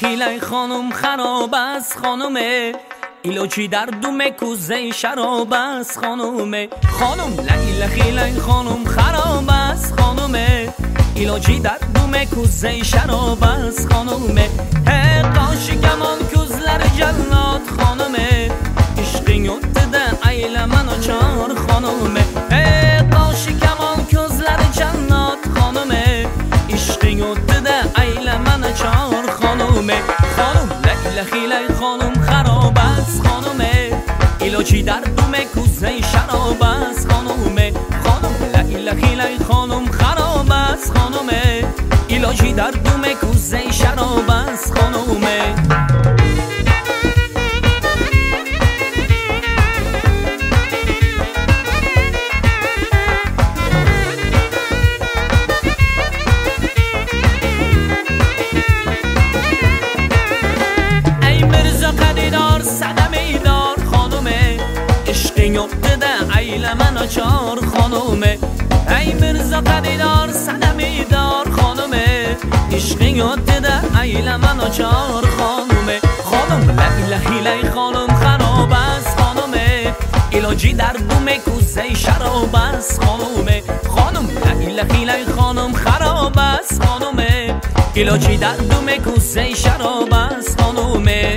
خیلی خانم خراب است خانومه، ایلوچی در دوم کوزه شراب است خانومه. خانم لیل خیلی خانم خراب است خانومه، ایلوچی در دوم کوزه شراب است خانومه. قاشی کمان کوزلر جلاد خانومه، عشقی یوتده ایل منو چار خانومه. قاشی کمان کوزلر جلاد خانومه، عشقی یوتده ایل منو چار خانومه. خانم لیل خیلی خانم خراب است خانومه، ایلوچی در دوم کوزه شراب است خانومه. خانم لیل خیلی خانم خراب است خانومه، ایلوچی در دوم کوزه شراب است خانومه. صدمه دار خانومه، عشقی یوتده ایل منو چار خانومه. ای مرزا قدیدار صدمه دار خانومه، عشقی یوتده ایل منو چار خانومه. خانم لیل خیلی خانم خراب است خانومه، ایلوچی در دوم کوزه شراب است خانومه. خانم لیل خیلی خانم خراب است خانومه، ایلوچی در دوم کوزه شراب است خانومه.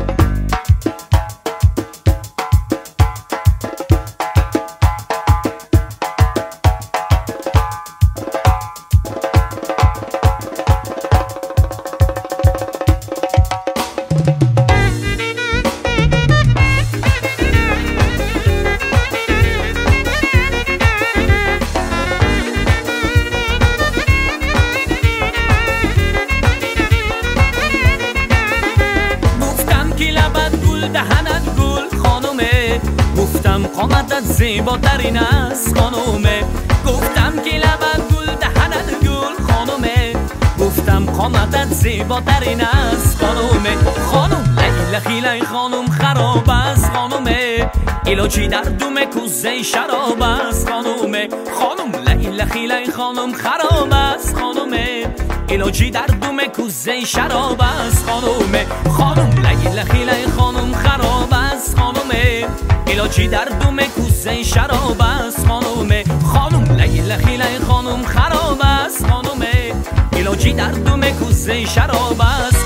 دهنت گل خانومه، گفتم قامتت زیباترین است خانومه. گفتم که لبت گل دهنت گل خانومه، گفتم قامتت زیباترین است خانومه. خانم لیل خیلی خانم خراب است خانومه، ایلوچی در دوم کوزه شراب است خانومه. خانم لیل خیلی خانم خراب است خانومه، ایلوچی در دوم کوزه شراب است خانومه. خانم لیل خیلی خانم خراب است خانومه، ایلوچی در دوم کوزه شراب است خانومه. خانم لیل خیلی خانم خراب است خانومه، ایلوچی در دوم کوزه شراب است